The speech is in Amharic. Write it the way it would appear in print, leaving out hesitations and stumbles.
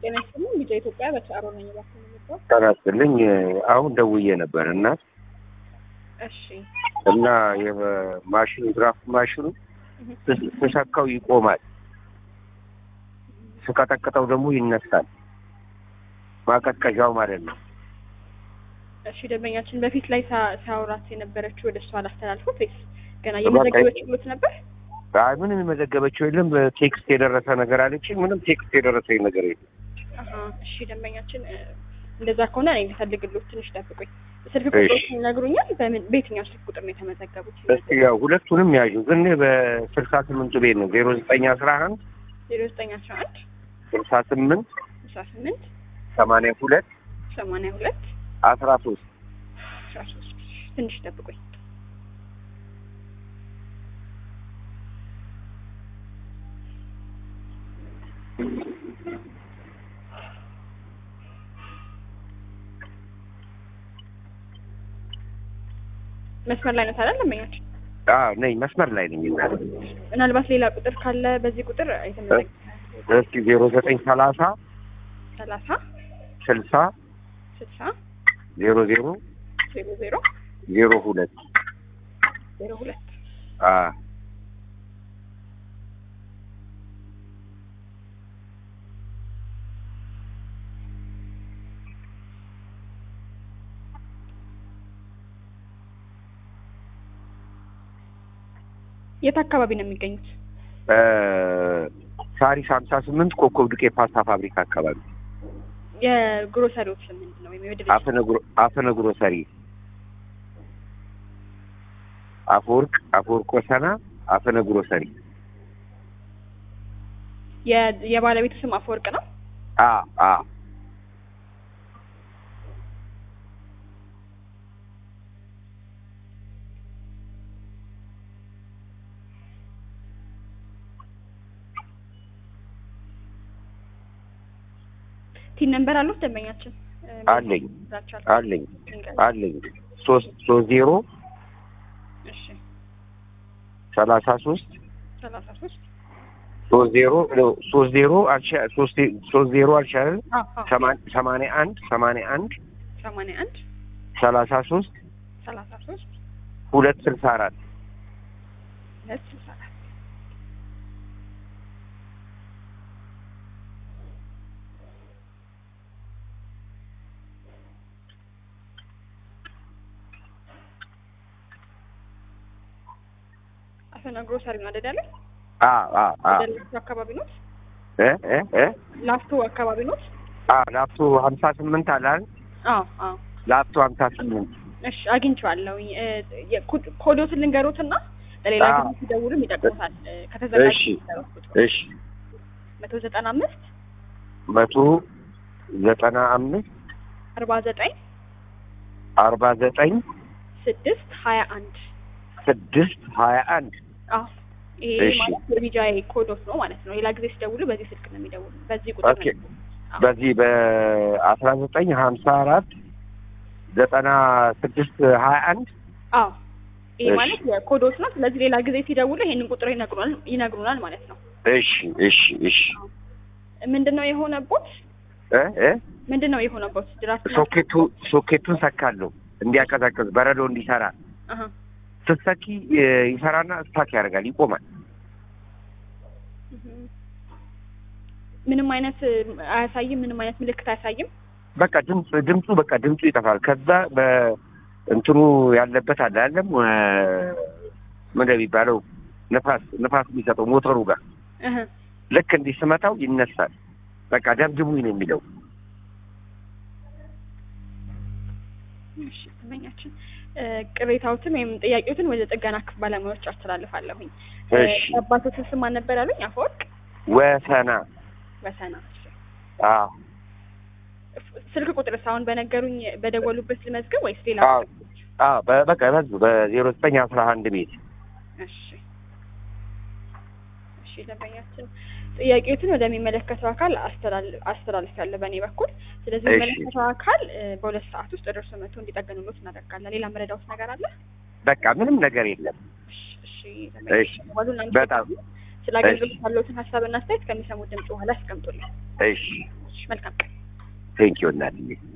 ጤና ይስጥልኝ። ልጅ ኢትዮጵያ በቻሮ ነኝ ባክህ። ተናስተልኝ አሁን ደውዬ ነበር እና እሺ እና የማሽኑ ድራፍት ማሽኑ ተሰካው ይቆማል፣ ስቀጠቅጠው ደግሞ ይነሳል። ማቀዝቀዣው ማለት ነው። እሺ ደንበኛችን በፊት ላይ ሳውራት የነበረችው ወደ እሷ አላስተላልፉት ወይስ ገና የመዘገበችው ነበር? አይ ምንም የመዘገበችው የለም። ቴክስት የደረሰ ነገር አለች። ምንም ቴክስት የደረሰኝ ነገር የለም። እሺ ደንበኛችን እንደዛ ከሆነ እኔ ልፈልግልዎት፣ ትንሽ ጠብቁኝ። ስልክ ቁጥሮች ይነግሩኛል? በየትኛው ስልክ ቁጥር ነው የተመዘገቡት? እስቲ ያው ሁለቱንም ያዡ፣ ግን በ68 ቤት ነው 0911 0911 68 68 82 82 13 ትንሽ ጠብቁኝ። መስመር ላይ ነው ታዲያ ደንበኛችን? ነኝ፣ መስመር ላይ ነኝ። ምናልባት ሌላ ቁጥር ካለ በዚህ ቁጥር አይተመዘገበ። እስኪ 0930 30 60 60 00 00 02 02 የት አካባቢ ነው የሚገኙት? ሳሪስ 58 ኮከብ ዱቄት ፓስታ ፋብሪካ አካባቢ። የግሮሰሪዎች ምንድን ነው? አፈነ ግሮሰሪ፣ አፈወርቅ ወሰና አፈነ ግሮሰሪ። የባለቤቱ ስም አፈወርቅ ነው? ቲን ነምበር አለው ደንበኛችን? አለኝ 30 እሺ 33 33 30 አልሻል 81 33 264 አፈና ግሮሰሪ ነው አይደል? ላፍቶ አካባቢ ነው? ላፍቶ አካባቢ ነው? ላፍቶ 58 አለ አይደል? ላፍቶ 58። እሺ አግኝቼዋለሁ። ኮዶትን ልንገሮትና ለሌላ ጊዜ ሲደውሉም ይጠቅሙታል። ከተዘጋጀ እሺ 195 195 49 49 621 621 ይሄ ማለት የቢጃይ ኮዶት ነው ማለት ነው። ሌላ ጊዜ ሲደውሉ በዚህ ስልክ ነው የሚደውሉ፣ በዚህ ቁጥር ነው። በዚህ በ1954 9621 ይሄ ማለት የኮዶት ነው። ስለዚህ ሌላ ጊዜ ሲደውሉ ይሄንን ቁጥር ይነግሩናል ማለት ነው። እሺ ምንድነው የሆነቦት? ምንድነው የሆነቦት? ድራፍት ሶኬቱን ሰካለሁ እንዲያቀዘቅዝ በረዶ እንዲሰራ። ስትሰኪ ይሰራና ስታክ ያደርጋል፣ ይቆማል። ምንም አይነት አያሳይም፣ ምንም አይነት ምልክት አያሳይም። በቃ ድምፁ ይጠፋል። ከዛ በእንትኑ ያለበት አለ አይደለም፣ ምን እንደሚባለው ንፋስ የሚሰጠው ሞተሩ ጋር ልክ እንዲህ ስመታው ይነሳል። በቃ ደምድሙኝ ነው የሚለው። እሺ ተመኛችን ቅሬታዎትን ወይም ጥያቄዎትን ወደ ጥገና ክፍል ባለሙያዎች አስተላልፋለሁኝ። አባቶች ስም ማን ነበር ያሉኝ? አፈወርቅ ወሰና። ስልክ ቁጥር አሁን በነገሩኝ በደወሉበት ልመዝገብ ወይስ ሌላ? በቃ በ0911 ቤት። እሺ ደንበኛችን ጥያቄዎችን ወደሚመለከተው አካል አስተላልፋለሁ በእኔ በኩል። ስለዚህ የሚመለከተው አካል በ2 ሰዓት ውስጥ ደርሶ መጥቶ እንዲጠገኑሎት እናደርጋለን። ሌላ መረዳት ነገር አለ? በቃ ምንም ነገር የለም። እሺ በጣም ስለ አገልግሎት ያለዎትን ሀሳብና አስተያየት ከሚሰሙት ድምጽ በኋላ አስቀምጡልኝ። እሺ መልካም ቀን። ቴንኪው እናትዬ።